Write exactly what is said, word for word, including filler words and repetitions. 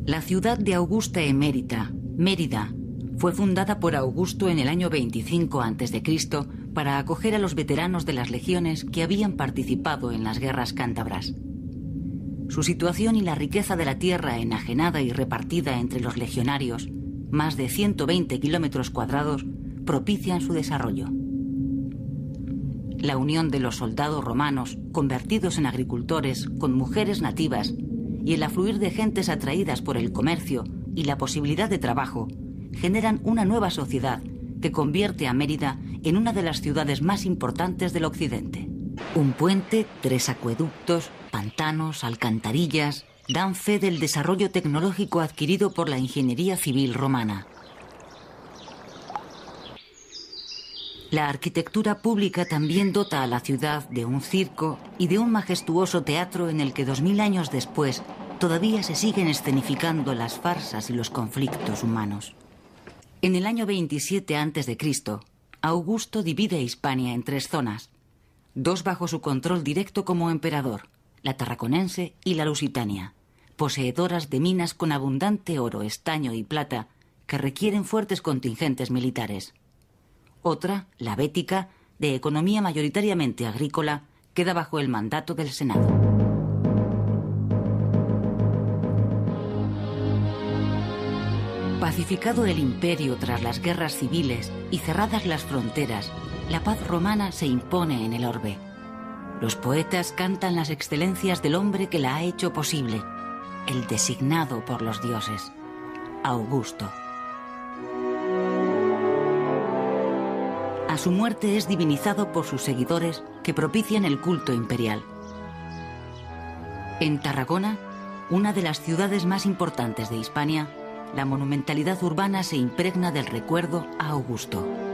La ciudad de Augusta Emérita, Mérida, fue fundada por Augusto en el año veinticinco antes de Cristo para acoger a los veteranos de las legiones que habían participado en las guerras cántabras. Su situación y la riqueza de la tierra enajenada y repartida entre los legionarios, más de ciento veinte kilómetros cuadrados, propician su desarrollo. La unión de los soldados romanos, convertidos en agricultores, con mujeres nativas, y el afluir de gentes atraídas por el comercio y la posibilidad de trabajo, generan una nueva sociedad que convierte a Mérida en una de las ciudades más importantes del occidente. Un puente, tres acueductos, pantanos, alcantarillas, dan fe del desarrollo tecnológico adquirido por la ingeniería civil romana. La arquitectura pública también dota a la ciudad de un circo y de un majestuoso teatro en el que dos mil años después todavía se siguen escenificando las farsas y los conflictos humanos. En el año veintisiete antes de Cristo, Augusto divide Hispania en tres zonas, dos bajo su control directo como emperador, la tarraconense y la lusitania, poseedoras de minas con abundante oro, estaño y plata que requieren fuertes contingentes militares. Otra, la bética, de economía mayoritariamente agrícola, queda bajo el mandato del Senado. Pacificado el imperio tras las guerras civiles y cerradas las fronteras, la paz romana se impone en el orbe. Los poetas cantan las excelencias del hombre que la ha hecho posible, el designado por los dioses, Augusto. A su muerte es divinizado por sus seguidores que propician el culto imperial. En Tarragona, una de las ciudades más importantes de Hispania, la monumentalidad urbana se impregna del recuerdo a Augusto.